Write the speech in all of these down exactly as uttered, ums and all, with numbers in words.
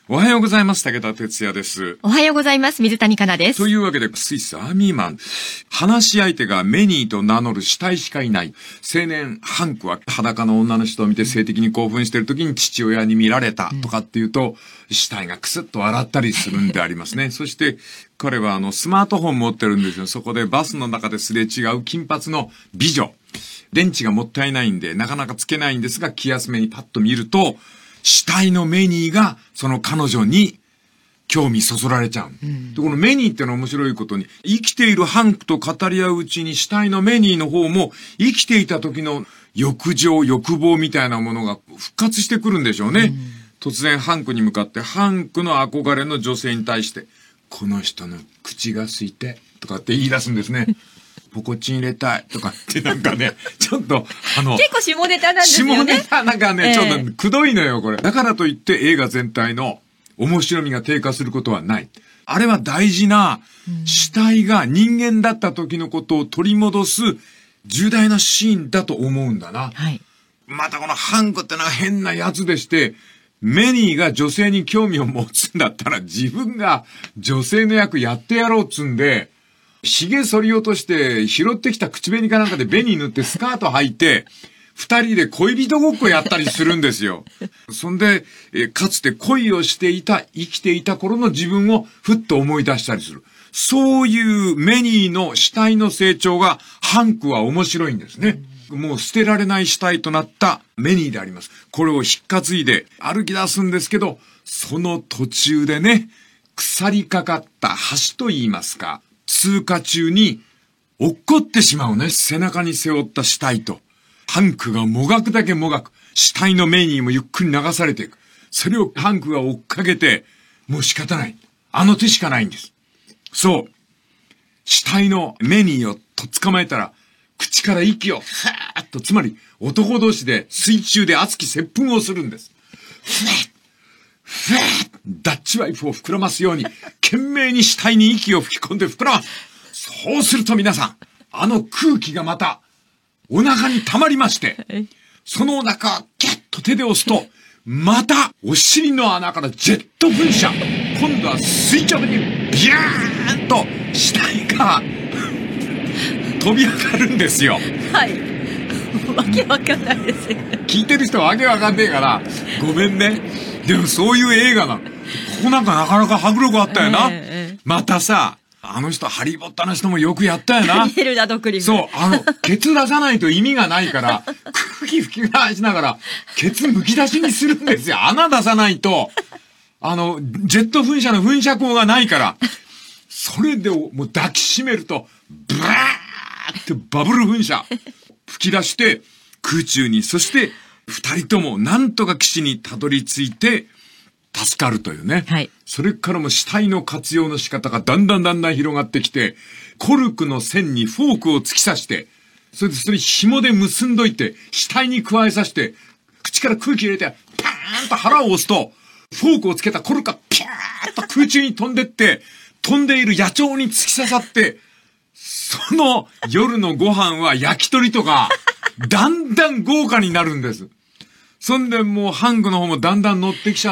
おはようございます。武田哲也です。 おはようございます。水谷香奈です。 というわけで、スイスアーミーマン。話し相手がメニーと名乗る死体しかいない。青年ハンクは裸の女の人を見て性的に興奮している時に父親に見られたとかっていうと、うん、死体がクスッと笑ったりするんでありますね。そして、彼はあの、スマートフォン持ってるんですよ。そこでバスの中ですれ違う金髪の美女。電池がもったいないんで、なかなかつけないんですが、気休めにパッと見ると、死体のメニーがその彼女に興味そそられちゃう、うん、でこのメニーってのは面白いことに、生きているハンクと語り合ううちに死体のメニーの方も生きていた時の欲情欲望みたいなものが復活してくるんでしょうね、うん、突然ハンクに向かってハンクの憧れの女性に対して、この人の口が空いてとかって言い出すんですね。ポコチン入れたいとかってなんかね、ちょっと、あの、 結構下ネタなんですよね。 下ネタなんかね、えー、ちょっとくどいのよ、これ。だからといって映画全体の面白みが低下することはない。あれは大事な、死体が人間だった時のことを取り戻す重大なシーンだと思うんだな。はい。またこのハンクってのは変なやつでして、メニーが女性に興味を持つんだったら自分が女性の役やってやろうっつんで、髭剃り落として拾ってきた口紅かなんかで紅塗ってスカート履いて二人で恋人ごっこやったりするんですよ。そんでえかつて恋をしていた生きていた頃の自分をふっと思い出したりする。そういうメニーの死体の成長がハンクは面白いんですね。もう捨てられない死体となったメニーであります。これを引っ担いで歩き出すんですけど、その途中でね、腐りかかった橋と言いますか、通過中に落っこってしまうね。背中に背負った死体と、ハンクがもがくだけもがく、死体のメニーもゆっくり流されていく。それをハンクが追っかけて、もう仕方ない。あの手しかないんです。そう。死体のメニーをとっ捕まえたら、口から息をふーっと、つまり男同士で水中で熱き接吻をするんです。ふわっふわっダッチワイフを膨らますように、懸命に死体に息を吹き込んで膨らます。そうすると皆さん、あの空気がまた、お腹に溜まりまして、そのお腹をギュッと手で押すと、また、お尻の穴からジェット噴射。今度は垂直に、ビャーンと、死体が、飛び上がるんですよ。 はい。わけわかんないですよね。 聞いてる人はわけわかんねえから、ごめんね。でもそういう映画なの。ここなんかなかなか迫力あったよな。えーえー、またさ、あの人、ハリーポッターの人もよくやったよな。 ダニエル・ラドクリフ。 そう、あの、ケツ出さないと意味がないから、空気吹き出しながら、ケツむき出しにするんですよ。穴出さないと、あの、ジェット噴射の噴射口がないから、それでもう抱きしめると、ブワーってバブル噴射、吹き出して、空中に、そして、二人ともなんとか岸にたどり着いて助かるというね。はい。それからも死体の活用の仕方がだんだんだんだん広がってきて、コルクの線にフォークを突き刺して、それでそれ紐で結んどいて、死体に加えさせて、口から空気入れて、パーンと腹を押すと、フォークをつけたコルクがピャーンと空中に飛んでって、飛んでいる野鳥に突き刺さって、その夜のご飯は焼き鳥とか、だんだん豪華になるんです。そんでもうハンクの方もだんだん乗ってきちゃって、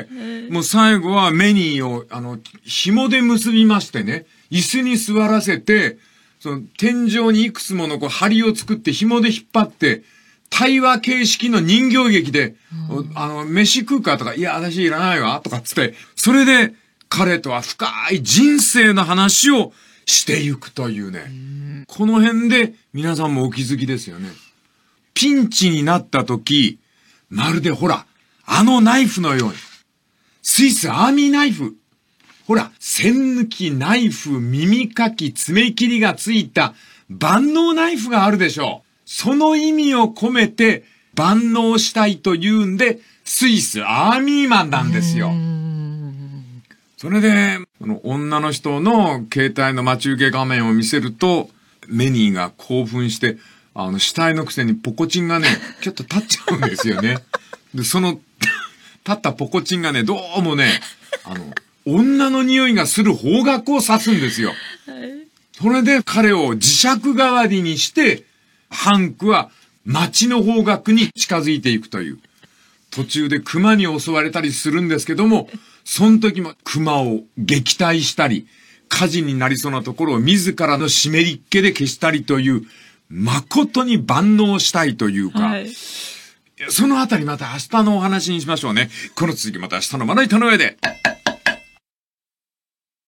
もう最後はメニーを、あの、紐で結びましてね、椅子に座らせて、その天井にいくつものこう針を作って紐で引っ張って、対話形式の人形劇で、うん、あの、飯食うかとか、いや、私いらないわ、とかつって、それで彼とは深い人生の話をしていくというね、うん、この辺で皆さんもお気づきですよね。ピンチになった時、まるでほら、あのナイフのように。スイスアーミーナイフ。ほら、線抜きナイフ、耳かき、爪切りがついた万能ナイフがあるでしょう。その意味を込めて万能したいというんで、スイスアーミーマンなんですよ。それで、この女の人の携帯の待ち受け画面を見せると、メニーが興奮して、あの、死体のくせにポコチンがね、ちょっと立っちゃうんですよね。で、その、立ったポコチンがね、どうもね、あの、女の匂いがする方角を指すんですよ。それで彼を磁石代わりにして、ハンクは街の方角に近づいていくという。 途中で熊に襲われたりするんですけども、その時も熊を撃退したり、火事になりそうなところを自らの湿りっ気で消したりという、誠に万能したいというか、はい、そのあたりまた明日のお話にしましょうね。この続きまた明日のまな板の上で。